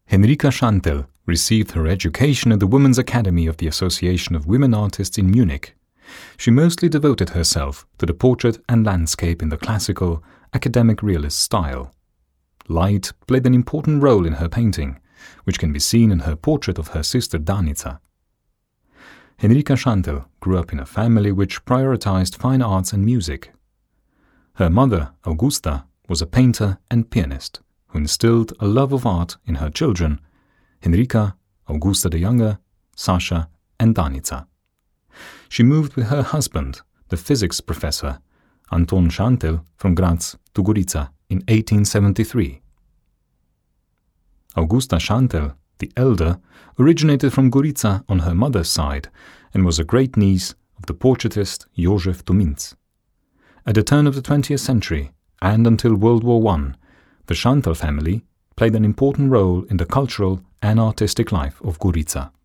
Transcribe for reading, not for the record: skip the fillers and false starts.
Henrika Schantel received her education at the Women's Academy of the Association of Women Artists in Munich. She mostly devoted herself to the portrait and landscape in the classical, academic realist style. Light played an important role in her painting, which can be seen in her portrait of her sister Danica. Henrika Schantel grew up in a family which prioritized fine arts and music. Her mother, Augusta, was a painter and pianist who instilled a love of art in her children, Henrika, Augusta the Younger, Sasha, and Danica. She moved with her husband, the physics professor, Anton Schantel, from Graz to Gorica in 1873. Augusta Schantel, the elder, originated from Gorica on her mother's side and was a great niece of the portraitist Józef Tuminc. At the turn of the 20th century, and until World War I, the Schantel family played an important role in the cultural and artistic life of Gorica.